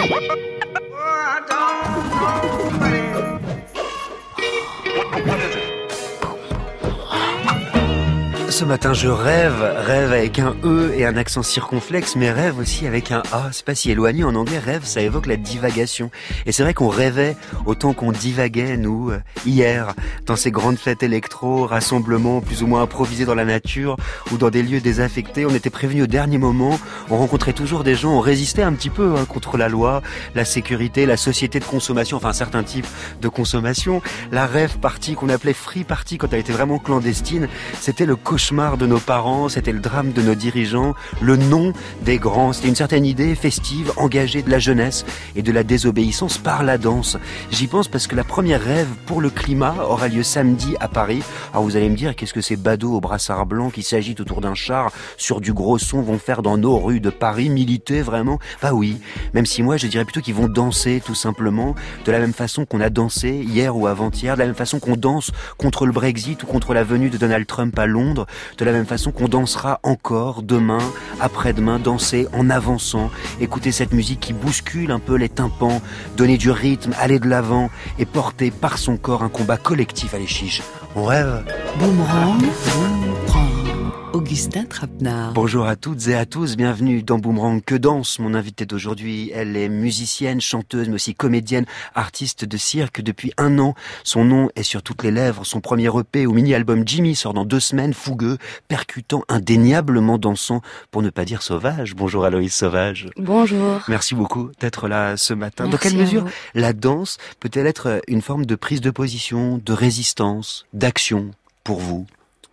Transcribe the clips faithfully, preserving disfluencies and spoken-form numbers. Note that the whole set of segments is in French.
Ce matin, je rêve, rêve avec un E et un accent circonflexe, mais rêve aussi avec un A. C'est pas si éloigné. En anglais, rêve, ça évoque la divagation. Et c'est vrai qu'on rêvait autant qu'on divaguait, nous, hier, dans ces grandes fêtes électro, rassemblements plus ou moins improvisés dans la nature ou dans des lieux désaffectés. On était prévenus au dernier moment. On rencontrait toujours des gens. On résistait un petit peu hein, contre la loi, la sécurité, la société de consommation, enfin certains types de consommation. La rêve party qu'on appelait free party quand elle était vraiment clandestine, c'était le cauchemar de nos parents, c'était le drame de nos dirigeants, le nom des grands, c'était une certaine idée festive, engagée de la jeunesse et de la désobéissance par la danse. J'y pense parce que la première rêve pour le climat aura lieu samedi à Paris. Alors vous allez me dire, qu'est-ce que ces badauds au brassard blanc qui s'agitent autour d'un char sur du gros son vont faire dans nos rues de Paris, militer vraiment? Bah oui, même si moi je dirais plutôt qu'ils vont danser tout simplement, de la même façon qu'on a dansé hier ou avant-hier, de la même façon qu'on danse contre le Brexit ou contre la venue de Donald Trump à Londres, de la même façon qu'on dansera encore demain, après-demain, danser en avançant, écouter cette musique qui bouscule un peu les tympans, donner du rythme, aller de l'avant et porter par son corps un combat collectif à les chiches. On rêve. Boomerang, Boomerang. Augustin Trapenard. Bonjour à toutes et à tous, bienvenue dans Boomerang. Que danse, mon invitée d'aujourd'hui. Elle est musicienne, chanteuse, mais aussi comédienne, artiste de cirque depuis un an. Son nom est sur toutes les lèvres. Son premier E P ou mini-album Jimmy sort dans deux semaines, fougueux, percutant, indéniablement dansant, pour ne pas dire sauvage. Bonjour Aloïse Sauvage. Bonjour. Merci beaucoup d'être là ce matin. Merci. Dans quelle mesure la danse peut-elle être une forme de prise de position, de résistance, d'action pour vous ?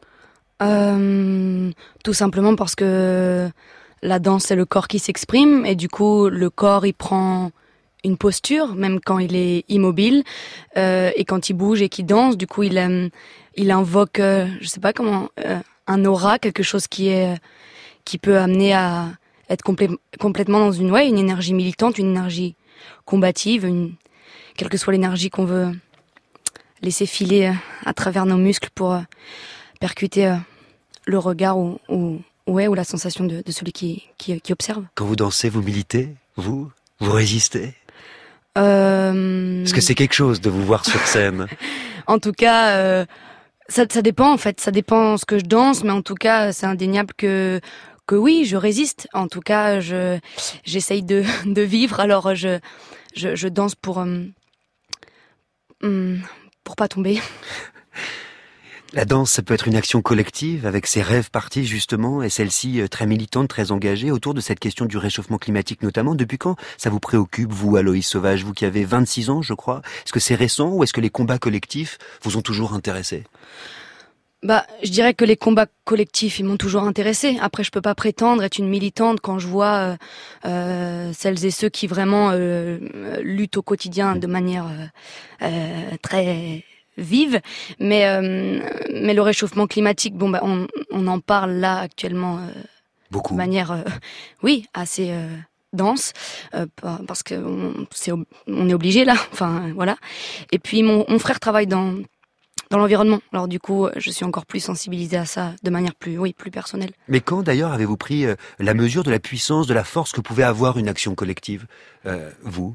Euh, tout simplement parce que la danse, c'est le corps qui s'exprime et du coup, le corps, il prend une posture, même quand il est immobile, euh, et quand il bouge et qu'il danse, du coup, il, euh, il invoque, euh, je sais pas comment, euh, un aura, quelque chose qui est, qui peut amener à être complè- complètement dans une, ouais, une énergie militante, une énergie combative, une, quelle que soit l'énergie qu'on veut laisser filer à travers nos muscles pour euh, percuter euh, le regard ou, ou, ouais, ou la sensation de, de celui qui, qui, qui observe. Quand vous dansez, vous militez? Vous? Vous résistez? Euh... Est-ce que c'est quelque chose de vous voir sur scène? En tout cas, euh, ça, ça dépend en fait, ça dépend ce que je danse, mais en tout cas, c'est indéniable que que oui, je résiste. En tout cas, je j'essaye de de vivre. Alors je je, je danse pour euh, pour pas tomber. La danse, ça peut être une action collective avec ses rêves partis justement, et celle-ci très militante, très engagée autour de cette question du réchauffement climatique notamment. Depuis quand ça vous préoccupe, vous, Aloïse Sauvage, vous qui avez vingt-six ans, je crois? Est-ce que c'est récent ou est-ce que les combats collectifs vous ont toujours intéressé? Bah, je dirais que les combats collectifs, ils m'ont toujours intéressée. Après, je peux pas prétendre être une militante quand je vois euh, euh, celles et ceux qui vraiment euh, luttent au quotidien de manière euh, euh, très vive. Mais euh, mais le réchauffement climatique, bon bah on on en parle là actuellement euh, beaucoup de manière, euh, oui, assez euh, dense, euh, parce que on, c'est on est obligé là. Enfin voilà. Et puis mon mon frère travaille dans dans l'environnement. Alors du coup, je suis encore plus sensibilisée à ça de manière plus, oui, plus personnelle. Mais quand d'ailleurs avez-vous pris euh, la mesure de la puissance, de la force que pouvait avoir une action collective, euh, vous,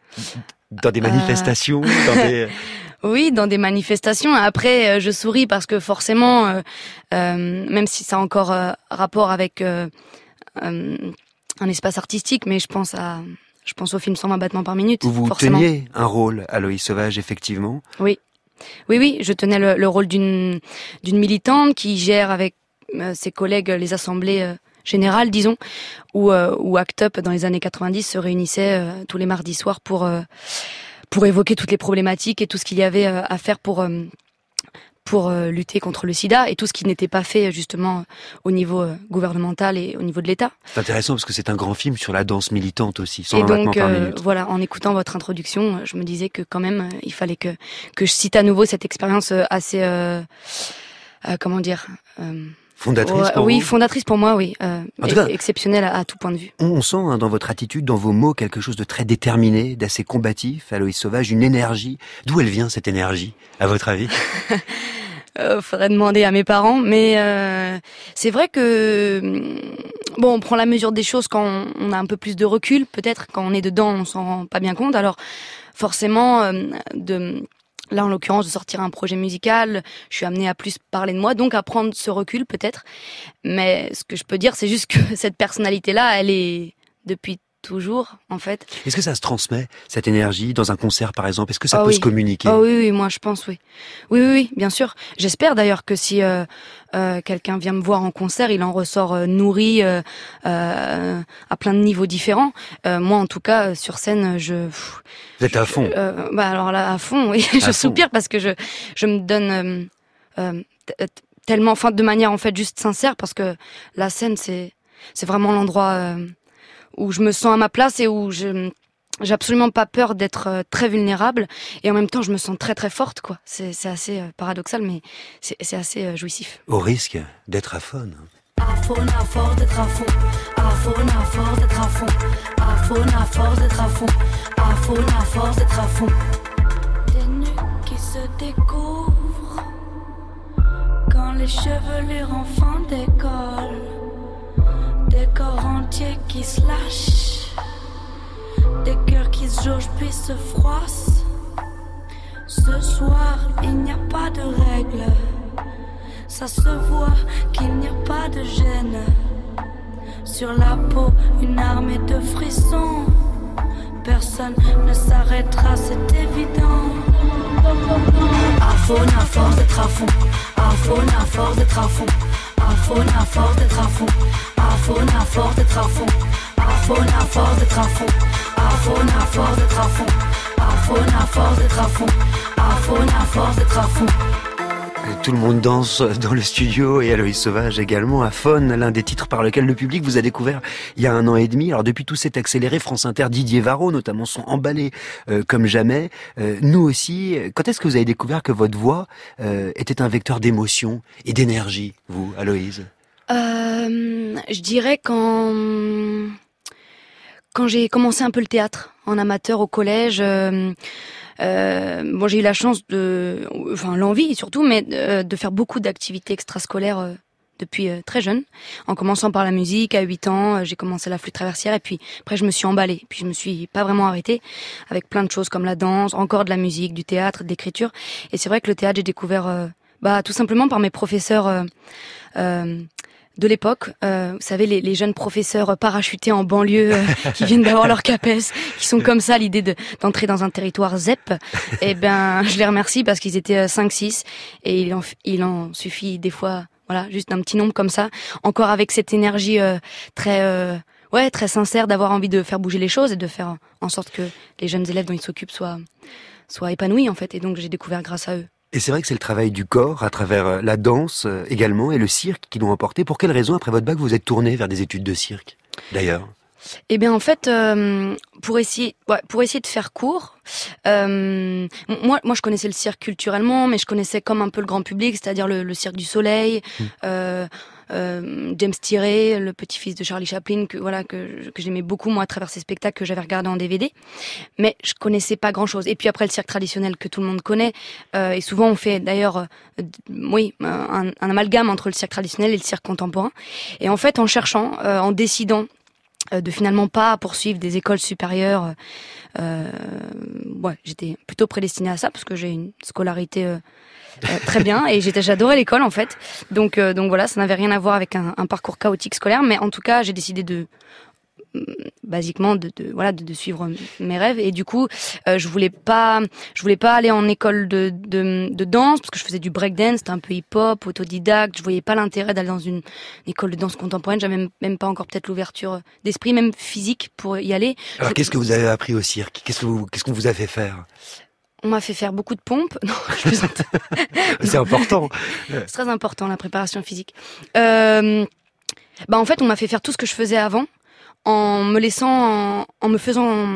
dans des manifestations, euh... dans des... Oui, dans des manifestations. Après, je souris parce que forcément, euh, euh, même si ça a encore euh, rapport avec euh, euh, un espace artistique, mais je pense à, je pense au film cent vingt battements par minute. Où vous forcément. teniez un rôle, Aloïse Sauvage, effectivement. Oui. Oui, oui, je tenais le, le rôle d'une d'une militante qui gère avec euh, ses collègues les assemblées euh, générales, disons, où euh, où Act Up dans les années quatre-vingt-dix se réunissait euh, tous les mardis soirs pour euh, pour évoquer toutes les problématiques et tout ce qu'il y avait euh, à faire pour euh, pour euh, lutter contre le sida et tout ce qui n'était pas fait justement au niveau euh, gouvernemental et au niveau de l'État. C'est intéressant parce que c'est un grand film sur la danse militante aussi, et donc euh, voilà, en écoutant votre introduction, je me disais que quand même il fallait que que je cite à nouveau cette expérience assez euh, euh, comment dire euh, fondatrice ouais, pour oui, vous. fondatrice pour moi, oui, euh, en tout cas, exceptionnelle à, à tout point de vue. On sent hein, dans votre attitude, dans vos mots, quelque chose de très déterminé, d'assez combatif, Aloïse Sauvage, une énergie. D'où elle vient cette énergie, à votre avis? Euh, faudrait demander à mes parents, mais euh, c'est vrai que bon, on prend la mesure des choses quand on, on a un peu plus de recul, peut-être. Quand on est dedans, on s'en rend pas bien compte. Alors, forcément, euh, de, là, en l'occurrence, de sortir un projet musical, je suis amenée à plus parler de moi, donc à prendre ce recul, peut-être. Mais ce que je peux dire, c'est juste que cette personnalité-là, elle est depuis toujours, en fait. Est-ce que ça se transmet, cette énergie, dans un concert, par exemple? Est-ce que ça oh peut oui. se communiquer? Oh oui, oui, moi, je pense, oui. Oui, oui, oui, bien sûr. J'espère d'ailleurs que si euh, euh, quelqu'un vient me voir en concert, il en ressort euh, nourri euh, euh, à plein de niveaux différents. Euh, moi, en tout cas, sur scène, je... Pff, Vous êtes à fond. euh, Bah alors là, à fond, oui. À je fond. soupire parce que je, je me donne euh, euh, t- tellement, enfin, de manière, en fait, juste sincère, parce que la scène, c'est, c'est vraiment l'endroit... Euh, où je me sens à ma place et où je j'ai absolument pas peur d'être euh, très vulnérable et en même temps je me sens très très forte, quoi. C'est c'est assez euh, paradoxal, mais c'est c'est assez euh, jouissif. Au risque d'être aphone. À faune à force d'être à fond, à faune à force d'être à fond, à faune à force d'être à fond, à faune à force d'être à fond. Des nuques qui se découvrent quand les chevelures en fin d'école. Des corps entiers qui se lâchent, des cœurs qui se jaugent puis se froissent. Ce soir, il n'y a pas de règles. Ça se voit qu'il n'y a pas de gêne. Sur la peau, une armée de frissons. Personne ne s'arrêtera, c'est évident. À faune à force d'être à fond, à faune à force d'être à fond, à faune à force d'être à fond, à faune à force d'être à fond, à faune à force d'être à fond, à faune à force d'être à fond, à faune à force d'être à fond, à faune à force d'être à fond. Tout le monde danse dans le studio et Aloïs Sauvage également. Aphone, l'un des titres par lequel le public vous a découvert il y a un an et demi. Alors depuis tout s'est accéléré, France Inter, Didier Varro notamment sont emballés euh, comme jamais. Euh, nous aussi. Quand est-ce que vous avez découvert que votre voix euh, était un vecteur d'émotion et d'énergie, vous, Aloïs? Euh, je dirais quand quand j'ai commencé un peu le théâtre en amateur au collège. Euh, Euh, bon, j'ai eu la chance de, enfin l'envie surtout, mais de, de faire beaucoup d'activités extrascolaires euh, depuis euh, très jeune. En commençant par la musique, à huit ans, euh, j'ai commencé la flûte traversière et puis après je me suis emballée. Puis je me suis pas vraiment arrêtée avec plein de choses comme la danse, encore de la musique, du théâtre, de l'écriture. Et c'est vrai que le théâtre, j'ai découvert, euh, bah tout simplement par mes professeurs. Euh, euh, de l'époque, euh, vous savez, les, les jeunes professeurs parachutés en banlieue euh, qui viennent d'avoir leur CAPES, qui sont comme ça à l'idée de, d'entrer dans un territoire Z E P, eh ben, je les remercie parce qu'ils étaient cinq six et il en, il en suffit des fois, voilà, juste d'un petit nombre comme ça, encore avec cette énergie euh, très... Euh, ouais, très sincère d'avoir envie de faire bouger les choses et de faire en sorte que les jeunes élèves dont ils s'occupent soient, soient épanouis, en fait. Et donc, j'ai découvert grâce à eux. Et c'est vrai que c'est le travail du corps, à travers la danse euh, également, et le cirque qui l'ont emporté. Pour quelle raison, après votre bac, vous êtes tourné vers des études de cirque, d'ailleurs? Eh bien, en fait, euh, pour essayer, ouais, pour essayer de faire court, euh, moi, moi, je connaissais le cirque culturellement, mais je connaissais comme un peu le grand public, c'est-à-dire le, le Cirque du Soleil, mmh. euh, euh, James Tiré, le petit-fils de Charlie Chaplin, que voilà, que, que j'aimais beaucoup moi à travers ces spectacles que j'avais regardés en D V D, mais je connaissais pas grand-chose. Et puis après le cirque traditionnel que tout le monde connaît, euh, et souvent on fait d'ailleurs, euh, oui, un, un amalgame entre le cirque traditionnel et le cirque contemporain. Et en fait, en cherchant, euh, en décidant de finalement pas poursuivre des écoles supérieures. Euh, ouais, j'étais plutôt prédestinée à ça parce que j'ai une scolarité euh, euh, très bien et j'étais, j'adorais l'école en fait. Donc, euh, donc voilà, ça n'avait rien à voir avec un, un parcours chaotique scolaire, mais en tout cas, j'ai décidé de basiquement de, de voilà de, de suivre mes rêves et du coup euh, je voulais pas je voulais pas aller en école de de, de danse parce que je faisais du breakdance, c'était un peu hip-hop, autodidacte, je voyais pas l'intérêt d'aller dans une, une école de danse contemporaine, j'avais même, même pas encore peut-être l'ouverture d'esprit même physique pour y aller. Alors je... qu'est-ce que vous avez appris au cirque? Qu'est-ce que vous qu'est-ce qu'on vous a fait faire? On m'a fait faire beaucoup de pompes. Non, je plaisante. C'est important. C'est très important la préparation physique. Euh, bah en fait, on m'a fait faire tout ce que je faisais avant. En me laissant, en, en me faisant,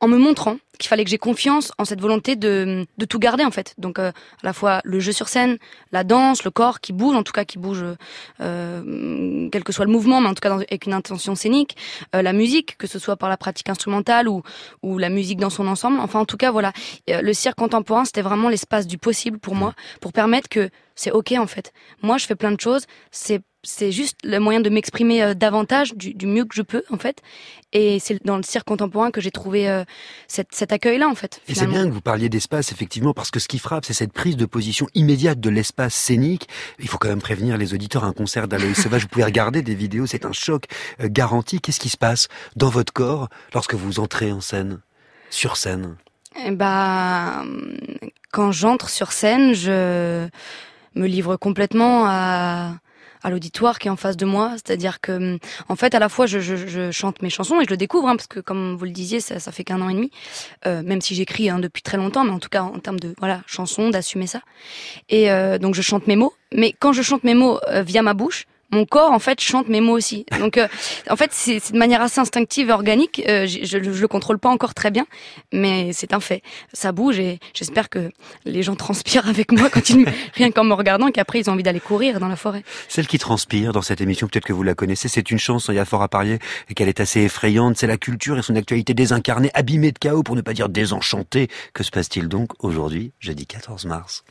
en me montrant qu'il fallait que j'ai confiance en cette volonté de, de tout garder en fait. Donc euh, à la fois le jeu sur scène, la danse, le corps qui bouge, en tout cas qui bouge, euh, quel que soit le mouvement, mais en tout cas dans, avec une intention scénique, euh, la musique, que ce soit par la pratique instrumentale ou, ou la musique dans son ensemble. Enfin en tout cas voilà, euh, le cirque contemporain c'était vraiment l'espace du possible pour moi, pour permettre que c'est ok en fait. Moi je fais plein de choses, c'est c'est juste le moyen de m'exprimer euh, davantage du, du mieux que je peux en fait, et c'est dans le cirque contemporain que j'ai trouvé euh, cette, cet accueil-là en fait. Et c'est bien que vous parliez d'espace effectivement, parce que ce qui frappe c'est cette prise de position immédiate de l'espace scénique. Il faut quand même prévenir les auditeurs, un concert d'Aloïs Sauvage, vous pouvez regarder des vidéos, c'est un choc euh, garanti. Qu'est-ce qui se passe dans votre corps lorsque vous entrez en scène, sur scène? Eh bah, quand j'entre sur scène, je me livre complètement à à l'auditoire qui est en face de moi, c'est-à-dire que en fait à la fois je, je, je chante mes chansons et je le découvre hein, parce que comme vous le disiez ça, ça fait qu'un an et demi, euh, même si j'écris hein, depuis très longtemps, mais en tout cas en termes de voilà chansons, d'assumer ça, et euh, donc je chante mes mots, mais quand je chante mes mots euh, via ma bouche, mon corps en fait chante mes mots aussi. Donc euh, en fait c'est, c'est de manière assez instinctive et organique. Euh, je, je, je le contrôle pas encore très bien, mais c'est un fait. Ça bouge et j'espère que les gens transpirent avec moi quand ils rien qu'en me regardant, et qu'après ils ont envie d'aller courir dans la forêt. Celle qui transpire dans cette émission, peut-être que vous la connaissez, c'est une chanson, il y a fort à parier et qu'elle est assez effrayante. C'est la culture et son actualité désincarnée, abîmée de chaos, pour ne pas dire désenchantée. Que se passe-t-il donc aujourd'hui, jeudi quatorze mars?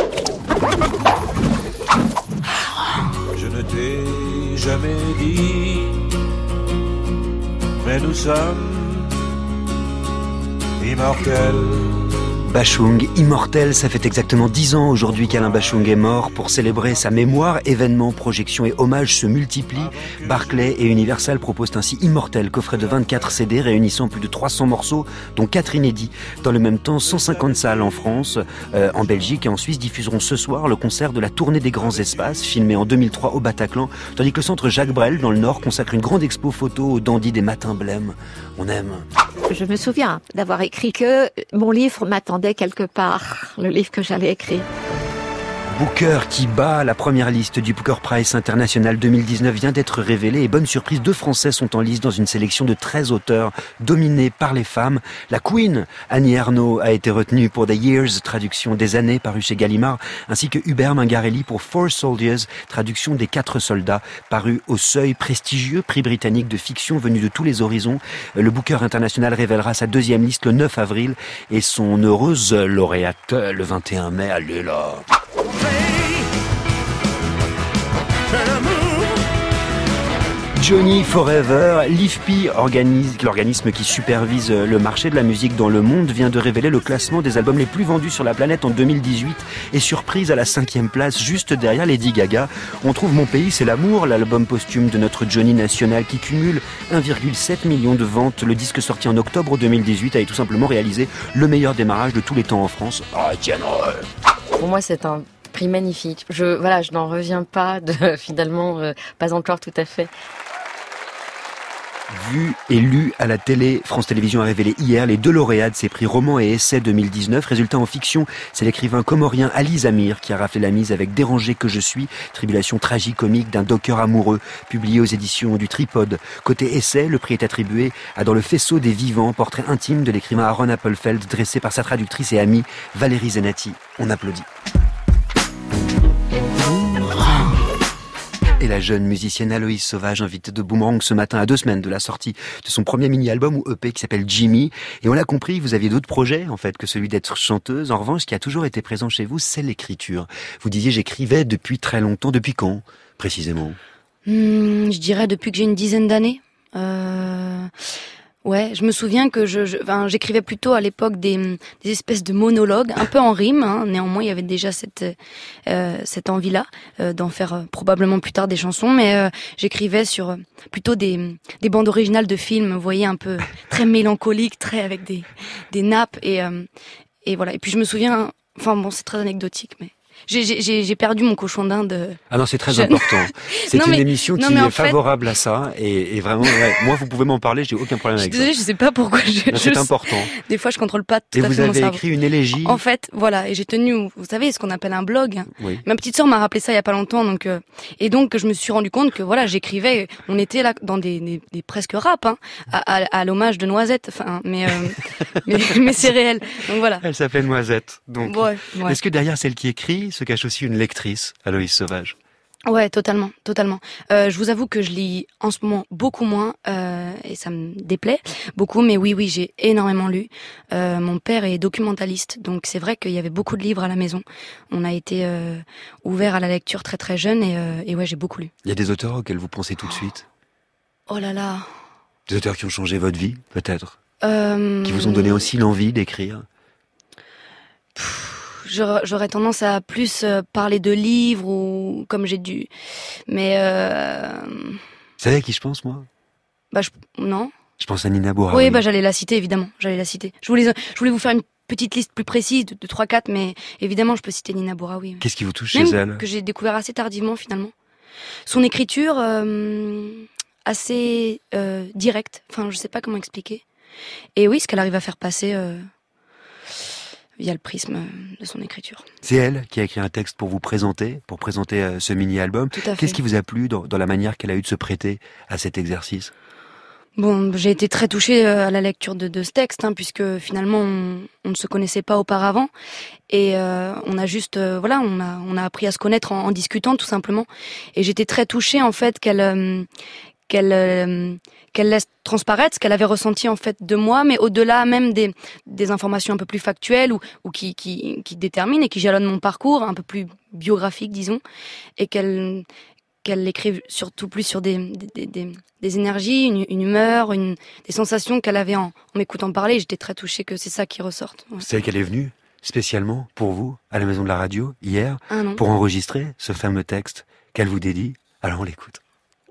Je ne t'ai jamais dit, mais nous sommes immortels. Bachung, immortel, ça fait exactement dix ans aujourd'hui qu'Alain Bachung est mort. Pour célébrer sa mémoire, événements, projections et hommages se multiplient. Barclay et Universal proposent ainsi Immortel, coffret de vingt-quatre C D réunissant plus de trois cents morceaux, dont quatre inédits. Dans le même temps, cent cinquante salles en France, euh, en Belgique et en Suisse diffuseront ce soir le concert de la Tournée des Grands Espaces, filmé en deux mille trois au Bataclan, tandis que le centre Jacques Brel, dans le Nord, consacre une grande expo photo aux dandys des matins blêmes. On aime. Je me souviens d'avoir écrit que mon livre m'attendait quelque part, le livre que j'allais écrire. Booker qui bat la première liste du Booker Prize International deux mille dix-neuf vient d'être révélée, et bonne surprise, deux Français sont en lice dans une sélection de treize auteurs dominés par les femmes. La Queen, Annie Ernaux, a été retenue pour The Years, traduction des années, paru chez Gallimard, ainsi que Hubert Mingarelli pour Four Soldiers, traduction des quatre soldats, paru au Seuil, prestigieux prix britannique de fiction venu de tous les horizons. Le Booker International révélera sa deuxième liste le neuf avril et son heureuse lauréate le vingt et un mai. Allez là! Johnny Forever, l'I F P, l'organisme qui supervise le marché de la musique dans le monde, vient de révéler le classement des albums les plus vendus sur la planète en deux mille dix-huit. Et surprise, à la cinquième place, juste derrière Lady Gaga, on trouve Mon Pays c'est l'amour, l'album posthume de notre Johnny national qui cumule un virgule sept million de ventes. Le disque sorti en octobre deux mille dix-huit a tout simplement réalisé le meilleur démarrage de tous les temps en France. Ah, tiens, pour moi, c'est un prix magnifique. Je, voilà, je n'en reviens pas de, finalement, euh, pas encore tout à fait. Vu et lu à la télé, France Télévisions a révélé hier les deux lauréats de ces prix romans et essais deux mille dix-neuf. Résultat en fiction, c'est l'écrivain comorien Ali Zamir qui a raflé la mise avec Dérangé que je suis, tribulation tragique-comique d'un docker amoureux, publié aux éditions du Tripode. Côté essai, le prix est attribué à Dans le faisceau des vivants, portrait intime de l'écrivain Aaron Appelfeld, dressé par sa traductrice et amie Valérie Zenati. On applaudit. Et la jeune musicienne Aloïs Sauvage, invitée de Boomerang ce matin, à deux semaines de la sortie de son premier mini-album ou E P qui s'appelle Jimmy. Et on l'a compris, vous aviez d'autres projets en fait que celui d'être chanteuse. En revanche, ce qui a toujours été présent chez vous, c'est l'écriture. Vous disiez j'écrivais depuis très longtemps. Depuis quand précisément? Hum, Je dirais depuis que j'ai une dizaine d'années. Euh... Ouais, je me souviens que je, je enfin, j'écrivais plutôt à l'époque des, des espèces de monologues, un peu en rime. Hein. Néanmoins, il y avait déjà cette euh, cette envie-là euh, d'en faire euh, probablement plus tard des chansons. Mais euh, j'écrivais sur euh, plutôt des des bandes originales de films, vous voyez, un peu très mélancoliques, très avec des des nappes et euh, et voilà. Et puis je me souviens, enfin bon, c'est très anecdotique, mais J'ai, j'ai, j'ai perdu mon cochon d'Inde. Ah non, c'est très Je... important. C'est non, une mais, émission non, qui est fait... favorable à ça. Et, et vraiment, ouais, moi, vous pouvez m'en parler, j'ai aucun problème avec ça. Je suis désolée, je sais pas pourquoi je... Non, c'est je... important. Des fois, je contrôle pas tout et à fait mon cerveau. Et vous avez écrit une élégie. En fait, voilà, et j'ai tenu, vous savez, ce qu'on appelle un blog. Oui. Ma petite sœur m'a rappelé ça il y a pas longtemps, donc euh... et donc je me suis rendu compte que voilà, j'écrivais, on était là dans des, des, des presque rap, hein, à, à, à l'hommage de Noisette, enfin, mais, euh... mais mais c'est réel. Donc voilà. Elle s'appelle Noisette. Donc, ouais, ouais. Est-ce que derrière celle qui écrit se cache aussi une lectrice, Aloïse Sauvage? Ouais, totalement, totalement. Euh, je vous avoue que je lis en ce moment beaucoup moins, euh, et ça me déplaît beaucoup, mais oui, oui, j'ai énormément lu. Euh, mon père est documentaliste, donc c'est vrai qu'il y avait beaucoup de livres à la maison. On a été euh, ouvert à la lecture très très jeune, et, euh, et ouais, j'ai beaucoup lu. Il y a des auteurs auxquels vous pensez tout de suite? Oh là là. Des auteurs qui ont changé votre vie, peut-être? Euh... Qui vous ont donné aussi l'envie d'écrire? J'aurais tendance à plus parler de livres ou comme j'ai dû, mais. Euh... Vous savez à qui je pense, moi? Bah je... non. Je pense à Nina Bouraoui. Oui, bah j'allais la citer évidemment. J'allais la citer. Je voulais, je voulais vous faire une petite liste plus précise de, de trois quatre, mais évidemment je peux citer Nina Bouraoui. Qu'est-ce qui vous touche Même chez elle? Que j'ai découvert assez tardivement finalement. Son écriture euh, assez euh, directe. Enfin, je sais pas comment expliquer. Et oui, ce qu'elle arrive à faire passer. Euh... via le prisme de son écriture. C'est elle qui a écrit un texte pour vous présenter, pour présenter euh, ce mini-album. Tout à fait. Qu'est-ce qui vous a plu dans, dans la manière qu'elle a eu de se prêter à cet exercice? Bon, j'ai été très touchée à la lecture de, de ce texte, hein, puisque finalement on, on ne se connaissait pas auparavant, et euh, on a juste, euh, voilà, on a, on a appris à se connaître en, en discutant tout simplement. Et j'étais très touchée en fait qu'elle, euh, qu'elle, euh, qu'elle laisse transparaître ce qu'elle avait ressenti en fait de moi, mais au-delà même des, des informations un peu plus factuelles ou, ou qui, qui, qui déterminent et qui jalonnent mon parcours, un peu plus biographique disons, et qu'elle qu'elle écrive surtout plus sur des, des, des, des énergies, une, une humeur, une, des sensations qu'elle avait en, en m'écoutant parler. J'étais très touchée que c'est ça qui ressorte. Ouais. C'est qu'elle est venue spécialement pour vous à la Maison de la Radio hier ah non. pour enregistrer ce fameux texte qu'elle vous dédie. Alors on l'écoute.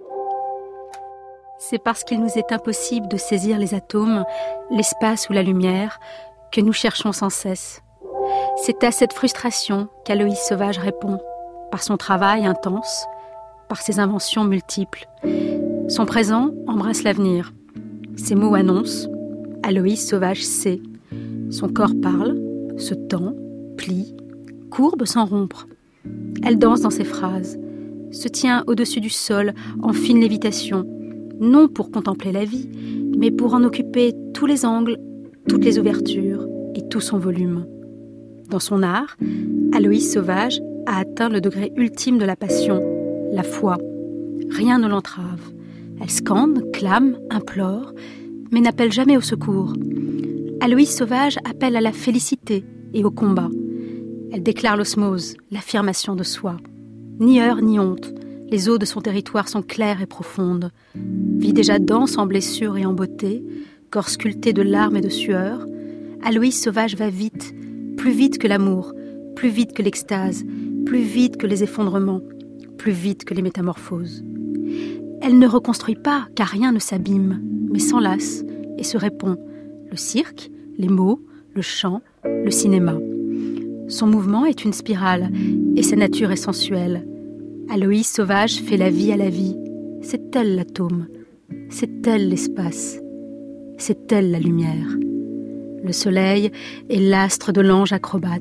C'est parce qu'il nous est impossible de saisir les atomes, l'espace ou la lumière, que nous cherchons sans cesse. C'est à cette frustration qu'Aloïse Sauvage répond, par son travail intense, par ses inventions multiples. Son présent embrasse l'avenir. Ses mots annoncent, Aloïse Sauvage sait. Son corps parle, se tend, plie, courbe sans rompre. Elle danse dans ses phrases, se tient au-dessus du sol en fine lévitation, non pour contempler la vie, mais pour en occuper tous les angles, toutes les ouvertures et tout son volume. Dans son art, Aloïse Sauvage a atteint le degré ultime de la passion, la foi. Rien ne l'entrave. Elle scande, clame, implore, mais n'appelle jamais au secours. Aloïse Sauvage appelle à la félicité et au combat. Elle déclare l'osmose, l'affirmation de soi. Ni heurts ni honte, les eaux de son territoire sont claires et profondes. Vie déjà dense en blessures et en beauté, corps sculpté de larmes et de sueur, Aloïse Sauvage va vite, plus vite que l'amour, plus vite que l'extase, plus vite que les effondrements, plus vite que les métamorphoses. Elle ne reconstruit pas, car rien ne s'abîme, mais s'enlace et se répond. Le cirque, les mots, le chant, le cinéma. Son mouvement est une spirale, et sa nature est sensuelle. Aloïse Sauvage fait la vie à la vie. C'est elle l'atome, c'est elle l'espace, c'est elle la lumière. Le soleil est l'astre de l'ange acrobate,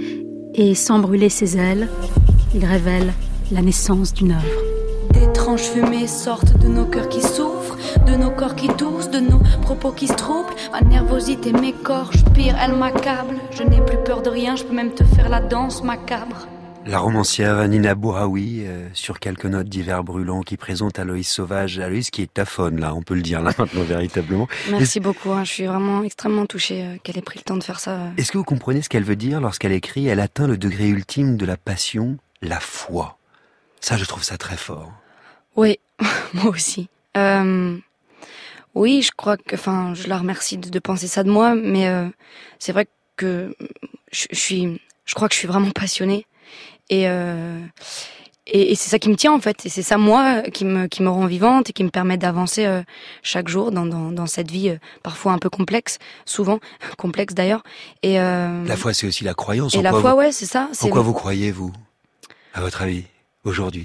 et sans brûler ses ailes, il révèle la naissance d'une œuvre. D'étranges fumées sortent de nos cœurs qui souffrent, de nos corps qui toussent, de nos propos qui se troublent. Ma nervosité m'écorche, pire, elle m'accable. Je n'ai plus peur de rien, je peux même te faire la danse macabre. La romancière Nina Bouraoui, euh, sur quelques notes d'hiver brûlant, qui présente Aloïse Sauvage. Aloïse qui est taphone, là, on peut le dire, là, maintenant, véritablement. Merci beaucoup, hein, je suis vraiment extrêmement touchée euh, qu'elle ait pris le temps de faire ça. Euh. Est-ce que vous comprenez ce qu'elle veut dire lorsqu'elle écrit « Elle atteint le degré ultime de la passion, la foi ». Ça, je trouve ça très fort. Oui, moi aussi. Euh, oui, je crois que, enfin, je la remercie de, de penser ça de moi, mais euh, c'est vrai que je, je suis, je crois que je suis vraiment passionnée. Et, euh, et, et c'est ça qui me tient en fait. Et c'est ça moi qui me qui me rend vivante et qui me permet d'avancer euh, chaque jour dans dans, dans cette vie euh, parfois un peu complexe, souvent complexe d'ailleurs. Et euh, la foi, c'est aussi la croyance. Et en la quoi foi, vous, ouais, c'est ça. C'est en quoi le... vous croyez vous, à votre avis, aujourd'hui?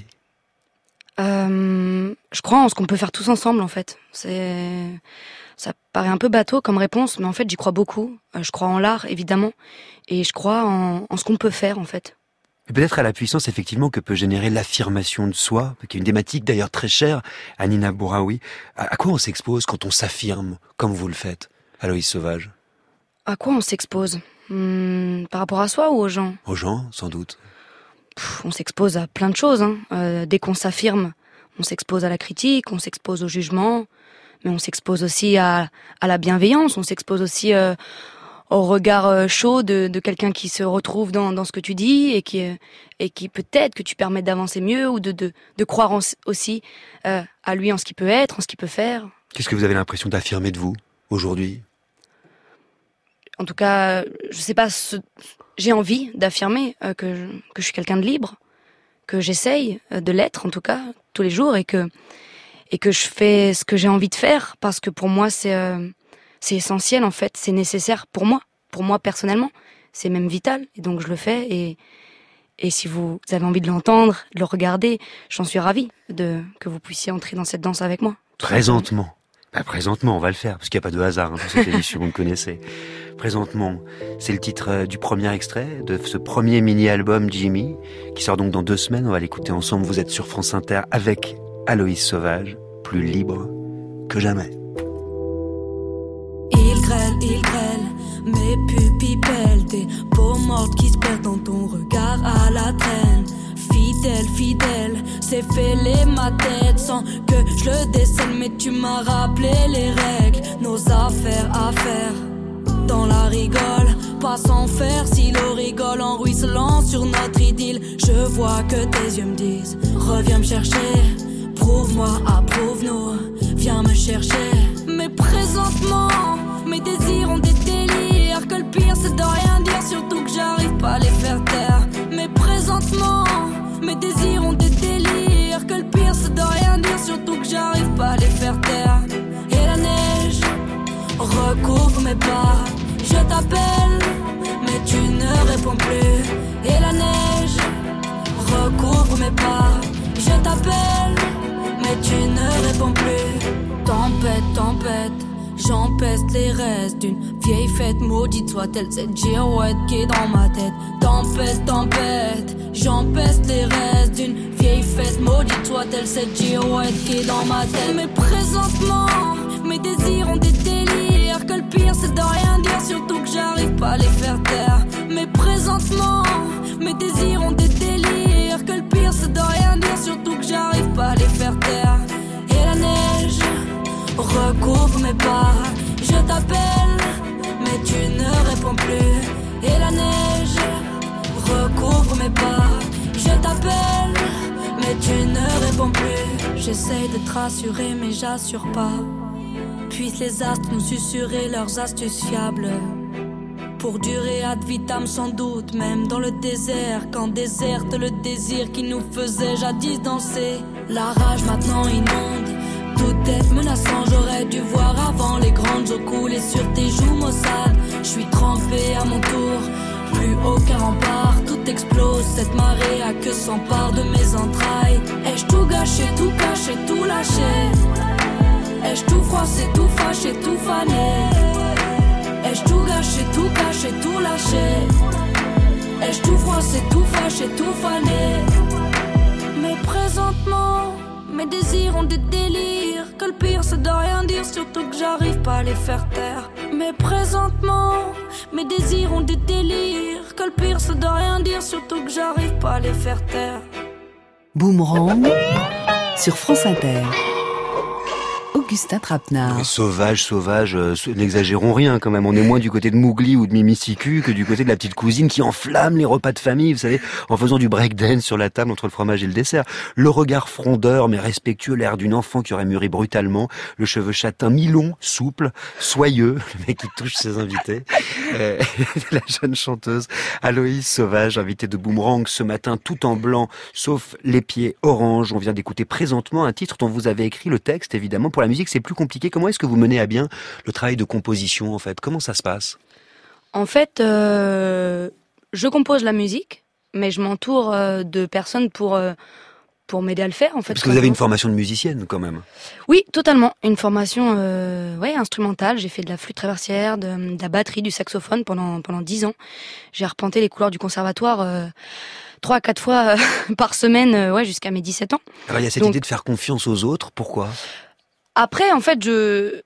Euh, je crois en ce qu'on peut faire tous ensemble, en fait. C'est, ça paraît un peu bateau comme réponse, mais en fait, j'y crois beaucoup. Euh, je crois en l'art, évidemment, et je crois en, en ce qu'on peut faire, en fait. Et peut-être à la puissance, effectivement, que peut générer l'affirmation de soi, qui est une thématique d'ailleurs très chère à Nina Bouraoui. À, à quoi on s'expose quand on s'affirme, comme vous le faites, Aloïse Sauvage? À quoi on s'expose? Hum, par rapport à soi ou aux gens? Aux gens, sans doute. Pff, on s'expose à plein de choses. Hein. Euh, dès qu'on s'affirme, on s'expose à la critique, on s'expose au jugement, mais on s'expose aussi à, à la bienveillance, on s'expose aussi euh, au regard euh, chaud de, de quelqu'un qui se retrouve dans, dans ce que tu dis et qui, euh, et qui peut-être que tu permets d'avancer mieux ou de, de, de croire en, aussi euh, à lui en ce qu'il peut être, en ce qu'il peut faire. Qu'est-ce que vous avez l'impression d'affirmer de vous, aujourd'hui? En tout cas, je sais pas, ce... j'ai envie d'affirmer euh, que, je, que je suis quelqu'un de libre, que j'essaye euh, de l'être en tout cas tous les jours et que et que je fais ce que j'ai envie de faire parce que pour moi c'est euh, c'est essentiel en fait, c'est nécessaire pour moi, pour moi personnellement, c'est même vital et donc je le fais et et si vous avez envie de l'entendre, de le regarder, j'en suis ravie de que vous puissiez entrer dans cette danse avec moi. Présentement. Bah, présentement, on va le faire, parce qu'il n'y a pas de hasard hein, dans cette émission, vous me connaissez. Présentement, c'est le titre euh, du premier extrait de ce premier mini-album Jimmy, qui sort donc dans deux semaines. On va l'écouter ensemble. Vous êtes sur France Inter avec Aloïse Sauvage, plus libre que jamais. Il grêle, il grêle, mes pupilles pèlent, tes peaux mortes qui se perdent dans ton regard à la traîne. Fidèle, fidèle, c'est fêlé ma tête sans que je le décèle, mais tu m'as rappelé les règles, nos affaires à faire. Dans la rigole, pas sans faire, si l'eau rigole en ruisselant sur notre idylle. Je vois que tes yeux me disent, reviens me chercher, prouve-moi, approuve-nous, viens me chercher. Mais présentement, mes désirs ont des délires, que le pire c'est de rien dire, surtout que j'arrive pas à les faire taire. Mais présentement, mes désirs ont des délires, que le pire c'est de rien dire, surtout que j'arrive pas à les faire taire. Et la neige recouvre mes pas, je t'appelle, mais tu ne réponds plus. Et la neige recouvre mes pas, je t'appelle, mais tu ne réponds plus. Tempête, tempête, j'empeste les restes d'une vieille fête, maudite soit-elle cette girouette qui est dans ma tête. Tempête, tempête, j'empeste les restes d'une vieille fête, maudite soit-elle cette girouette qui est dans ma tête. Mais présentement, mes désirs ont des délires, que le pire c'est de rien dire, surtout que j'arrive pas à les faire taire. Mais présentement, mes désirs ont des délires, que le pire c'est de rien dire, surtout que j'arrive pas à les faire taire. Et la neige recouvre mes pas, je t'appelle, mais tu ne réponds plus. Et la neige recouvre mes pas, je t'appelle, mais tu ne réponds plus. J'essaye de te rassurer mais j'assure pas, puissent les astres nous susurrer leurs astuces fiables, pour durer ad vitam sans doute, même dans le désert, quand déserte le désir qui nous faisait jadis danser. La rage maintenant inonde, tout est menaçant, j'aurais dû voir avant les grandes eaux couler sur tes joues maussades. Je suis trempé à mon tour, plus aucun rempart, tout explose, cette marée a que s'empare de mes entrailles. Ai-je tout gâché, tout caché, tout lâché? Ai-je tout froissé, tout fâché, tout fané? Ai-je tout gâché, tout caché, tout lâché? Ai-je tout froissé, tout fâché, tout fané? Mais présentement, mes désirs ont des délires, que le pire c'est de rien dire, surtout que j'arrive pas à les faire taire. Mais présentement, mes désirs ont des délires, que le pire c'est de rien dire, surtout que j'arrive pas à les faire taire. Boomerang sur France Inter. Augustin Trapenard. Mais sauvage, sauvage, euh, n'exagérons rien quand même. On est moins du côté de Mowgli ou de Mimi Siku que du côté de la petite cousine qui enflamme les repas de famille, vous savez, en faisant du breakdance sur la table entre le fromage et le dessert. Le regard frondeur mais respectueux, l'air d'une enfant qui aurait mûri brutalement, le cheveu châtain mi-long, souple, soyeux, le mec qui touche ses invités. Euh, la jeune chanteuse Aloïse Sauvage, invitée de Boomerang ce matin, tout en blanc, sauf les pieds orange. On vient d'écouter présentement un titre dont vous avez écrit le texte, évidemment. Pour la musique, c'est plus compliqué. Comment est-ce que vous menez à bien le travail de composition, en fait? Comment ça se passe? En fait, euh, je compose la musique, mais je m'entoure euh, de personnes pour... Euh, pour m'aider à le faire, en fait. Parce que vous avez une formation de musicienne, quand même. Oui, totalement. Une formation euh, ouais, instrumentale. J'ai fait de la flûte traversière, de, de la batterie, du saxophone pendant pendant dix ans. J'ai arpenté les couloirs du conservatoire euh, trois à quatre fois euh, par semaine, euh, ouais, jusqu'à mes dix-sept ans. Alors, il y a cette Donc, idée de faire confiance aux autres. Pourquoi? Après, en fait, je...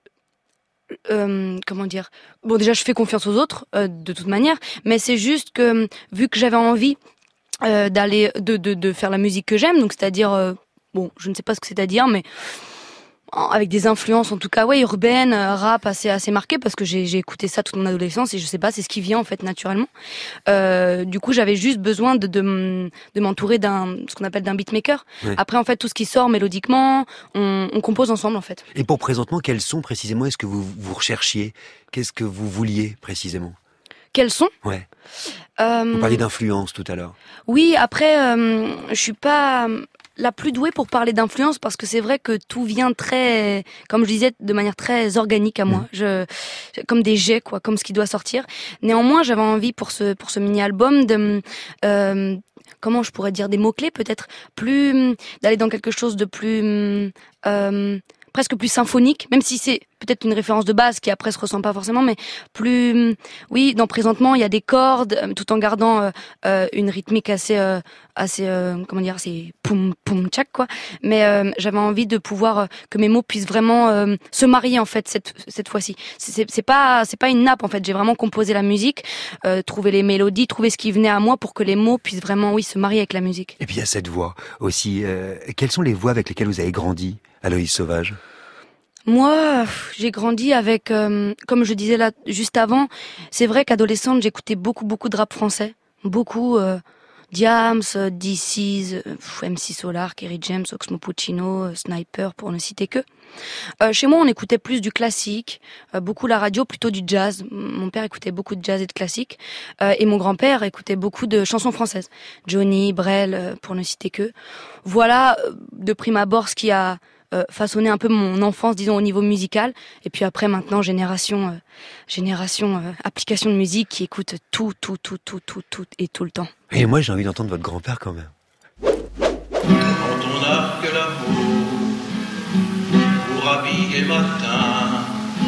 Euh, comment dire? Bon, déjà, je fais confiance aux autres, euh, de toute manière. Mais c'est juste que, vu que j'avais envie... Euh, d'aller de, de de faire la musique que j'aime, donc c'est-à-dire euh, bon, je ne sais pas ce que c'est à dire, mais avec des influences en tout cas ouais urbaines, euh, rap assez assez marquées, parce que j'ai j'ai écouté ça toute mon adolescence et je sais pas, c'est ce qui vient en fait naturellement. Euh, du coup, j'avais juste besoin de de, de m'entourer d'un ce qu'on appelle d'un beatmaker. Ouais. Après en fait tout ce qui sort mélodiquement, on, on compose ensemble en fait. Et pour présentement, quels sons précisément est-ce que vous vous recherchiez? Qu'est-ce que vous vouliez précisément? Quels sons? Ouais. Euh, Vous parliez d'influence tout à l'heure. Oui, après, euh, je suis pas la plus douée pour parler d'influence parce que c'est vrai que tout vient très, comme je disais, de manière très organique à moi. Mmh. Je, comme des jets, quoi, comme ce qui doit sortir. Néanmoins, j'avais envie pour ce pour ce mini-album de euh, comment je pourrais dire des mots-clés peut-être plus d'aller dans quelque chose de plus euh, presque plus symphonique, même si c'est peut-être une référence de base qui après se ressent pas forcément, mais plus, oui, dans présentement il y a des cordes, euh, tout en gardant euh, euh, une rythmique assez, euh, assez, euh, comment dire, c'est poum poum tchac quoi. Mais euh, j'avais envie de pouvoir euh, que mes mots puissent vraiment euh, se marier en fait cette cette fois-ci. C'est, c'est, c'est pas c'est pas une nappe en fait. J'ai vraiment composé la musique, euh, trouvé les mélodies, trouvé ce qui venait à moi pour que les mots puissent vraiment, oui, se marier avec la musique. Et puis il y a cette voix aussi. Euh, quelles sont les voix avec lesquelles vous avez grandi, Aloïse Sauvage? Moi, j'ai grandi avec, euh, comme je disais là juste avant, c'est vrai qu'adolescente, j'écoutais beaucoup, beaucoup de rap français. Beaucoup, euh, Diams, D C's, euh, M C Solar, Kerry James, Oxmo Puccino, euh, Sniper, pour ne citer que. Euh, chez moi, on écoutait plus du classique, euh, beaucoup la radio, plutôt du jazz. Mon père écoutait beaucoup de jazz et de classique. Euh, et mon grand-père écoutait beaucoup de chansons françaises. Johnny, Brel, euh, pour ne citer que. Voilà, euh, de prime abord, ce qui a... Euh, façonner un peu mon enfance, disons, au niveau musical. Et puis après, maintenant, génération, euh, génération euh, application de musique qui écoute tout, tout, tout, tout, tout, tout et tout le temps. Et moi, j'ai envie d'entendre votre grand-père quand même. Quand on n'a que l'amour pour habiller matin,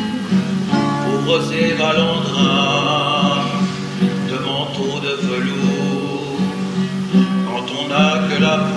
pour rosser malandrin de manteau de velours, quand on n'a que l'amour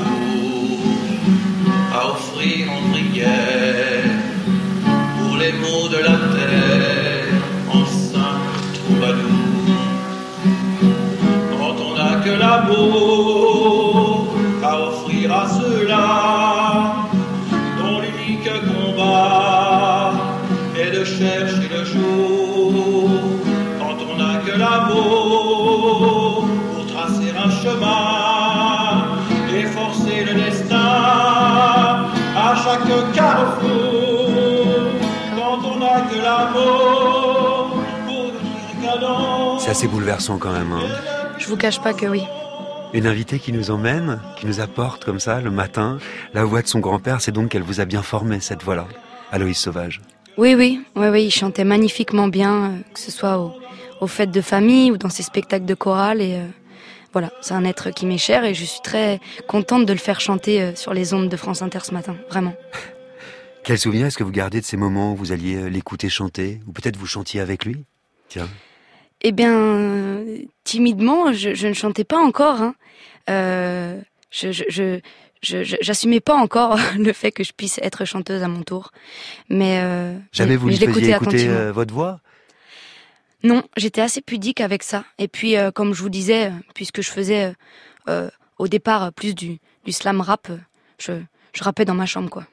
à offrir en prière pour les maux de la terre en simple troubadour. Quand on n'a que l'amour à offrir à ceux-là dont l'unique combat est de chercher le jour. Quand on n'a que l'amour pour tracer un chemin et forcer le destin à chaque carrefour, quand on n'a que l'amour pour dire canon. C'est assez bouleversant quand même, hein. Je vous cache pas que oui. Une invitée qui nous emmène, qui nous apporte comme ça le matin la voix de son grand-père, c'est donc qu'elle vous a bien formé cette voix-là, Aloïse Sauvage. Oui, oui, oui, oui, il chantait magnifiquement bien, que ce soit au, aux fêtes de famille ou dans ses spectacles de chorale et... Euh... Voilà, c'est un être qui m'est cher et je suis très contente de le faire chanter sur les ondes de France Inter ce matin, vraiment. Quel souvenir est-ce que vous gardez de ces moments où vous alliez l'écouter chanter, ou peut-être vous chantiez avec lui? Tiens. Eh bien, timidement, je, je ne chantais pas encore. Hein. Euh, je, je, je, je, j'assumais pas encore le fait que je puisse être chanteuse à mon tour. Mais euh, jamais vous mais lui faisiez écouter euh, votre voix? Non, j'étais assez pudique avec ça. Et puis, euh, comme je vous disais, puisque je faisais euh, au départ plus du, du slam rap, je, je rappais dans ma chambre, quoi.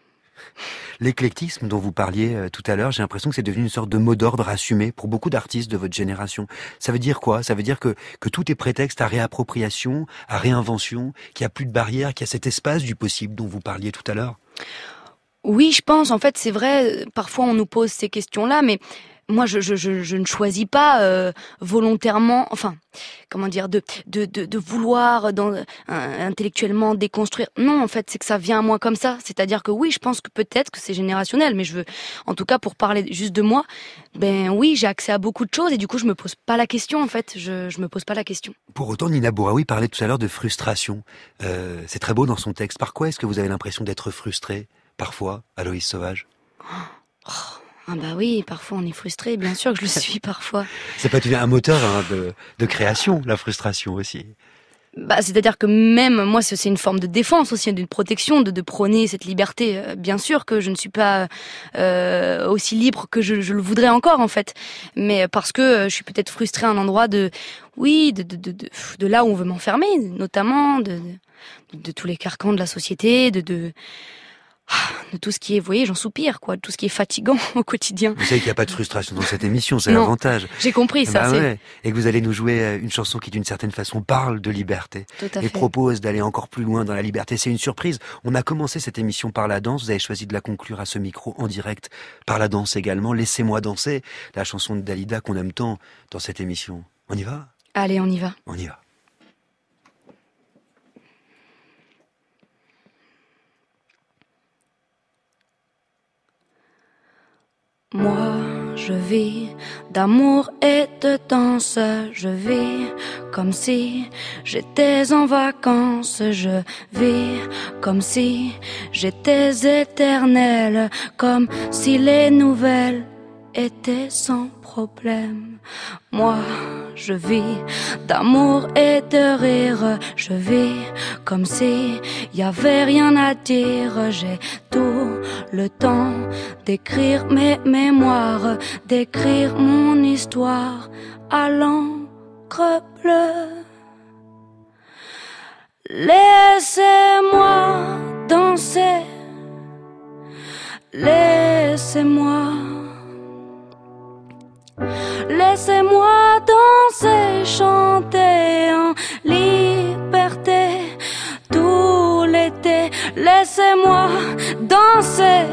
L'éclectisme dont vous parliez euh, tout à l'heure, j'ai l'impression que c'est devenu une sorte de mot d'ordre assumé pour beaucoup d'artistes de votre génération. Ça veut dire quoi? Ça veut dire que, que tout est prétexte à réappropriation, à réinvention, qu'il n'y a plus de barrière, qu'il y a cet espace du possible dont vous parliez tout à l'heure? Oui, je pense. En fait, c'est vrai. Parfois, on nous pose ces questions-là, mais moi, je, je, je, je ne choisis pas euh, volontairement, enfin, comment dire, de, de, de, de vouloir dans, euh, intellectuellement déconstruire. Non, en fait, c'est que ça vient à moi comme ça. C'est-à-dire que oui, je pense que peut-être que c'est générationnel, mais je veux, en tout cas, pour parler juste de moi, ben oui, j'ai accès à beaucoup de choses et du coup, je me pose pas la question, en fait. Je, je me pose pas la question. Pour autant, Nina Bouraoui parlait tout à l'heure de frustration. Euh, c'est très beau dans son texte. Par quoi est-ce que vous avez l'impression d'être frustré, parfois, Aloïs Sauvage? Oh. Ah bah oui, parfois on est frustré, bien sûr que je le suis parfois. Ça peut être un moteur hein, de, de création, la frustration aussi. Bah, c'est-à-dire que même moi, c'est une forme de défense aussi, d'une protection, de, de prôner cette liberté. Bien sûr que je ne suis pas euh, aussi libre que je, je le voudrais encore en fait, mais parce que je suis peut-être frustrée à un endroit de, oui, de, de, de, de, de là où on veut m'enfermer, notamment de, de, de tous les carcans de la société, de, de de tout ce qui est, vous voyez, j'en soupire, quoi, de tout ce qui est fatigant au quotidien. Vous savez qu'il n'y a pas de frustration dans cette émission, c'est non, l'avantage. J'ai compris ça. Bah c'est... Ouais. Et que vous allez nous jouer une chanson qui, d'une certaine façon, parle de liberté. Tout à et fait. propose d'aller encore plus loin dans la liberté. C'est une surprise. On a commencé cette émission par la danse. Vous avez choisi de la conclure à ce micro en direct par la danse également. Laissez-moi danser, la chanson de Dalida qu'on aime tant dans cette émission. On y va? Allez, on y va. On y va. Moi, je vis d'amour et de danse. Je vis comme si j'étais en vacances. Je vis comme si j'étais éternelle. Comme si les nouvelles étaient sans problème. Moi, je vis d'amour et de rire. Je vis comme si y avait rien à dire. J'ai tout le temps d'écrire mes mémoires, d'écrire mon histoire à l'encre bleue. Laissez-moi danser, laissez-moi. Laissez-moi danser, chanter en liberté tout l'été. Laissez-moi danser.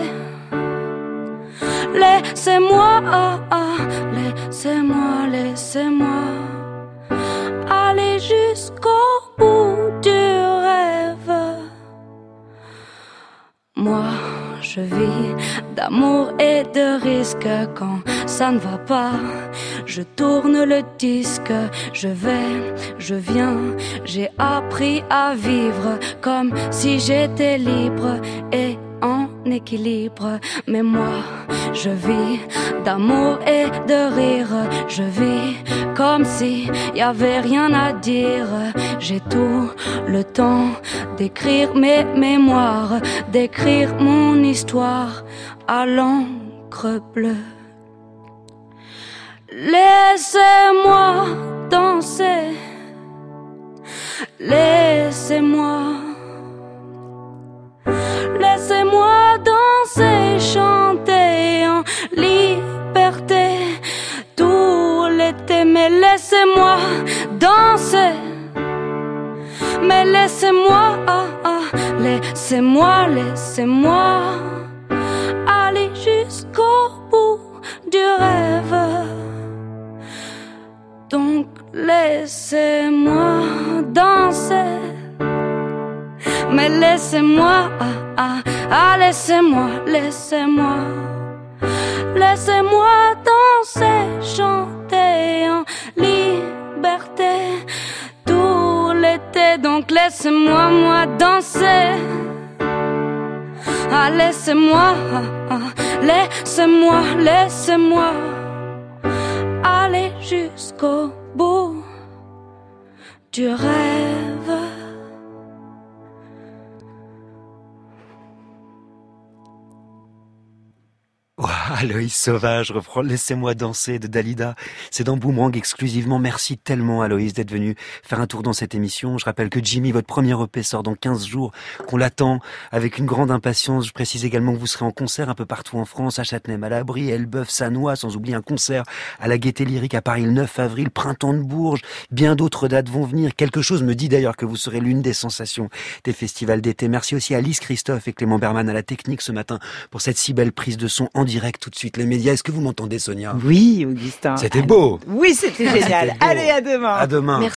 Laissez-moi, ah, ah, laissez-moi, laissez-moi aller jusqu'au bout du rêve. Moi, je vis d'amour et de risque. Quand ça ne va pas, je tourne le disque. Je vais, je viens, j'ai appris à vivre comme si j'étais libre et en équilibre. Mais moi, je vis d'amour et de rire. Je vis comme si y avait rien à dire. J'ai tout le temps d'écrire mes mémoires, d'écrire mon histoire à l'encre bleue. Laissez-moi danser, laissez-moi. Laissez-moi danser, chanter en liberté tout l'été. Mais laissez-moi danser. Mais laissez-moi, ah, ah, laissez-moi, laissez-moi aller jusqu'au bout du rêve. Donc laissez-moi danser. Mais laissez-moi, ah, ah, ah, laissez-moi, laissez-moi. Laissez-moi danser, chanter en liberté tout l'été. Donc laissez-moi, moi, danser. Ah, laissez-moi, ah, ah, laissez-moi, laissez-moi aller jusqu'au bout du rêve. Wow. Aloïs Sauvage reprend Laissez-moi danser de Dalida. C'est dans Boomerang exclusivement. Merci tellement Aloïs d'être venu faire un tour dans cette émission. Je rappelle que Jimmy, votre premier E P sort dans quinze jours, qu'on l'attend avec une grande impatience. Je précise également que vous serez en concert un peu partout en France, à Châtenay-Malabry, Elbeuf, Sannois, sans oublier un concert à la Gaîté Lyrique à Paris le neuf avril, Printemps de Bourges. Bien d'autres dates vont venir. Quelque chose me dit d'ailleurs que vous serez l'une des sensations des festivals d'été. Merci aussi à Alice Christophe et Clément Berman à la technique ce matin pour cette si belle prise de son en direct. Tout de suite les médias. Est-ce que vous m'entendez, Sonia? Oui, Augustin. C'était beau. Oui, c'était génial. C'était beau. Allez, à demain. À demain. Merci.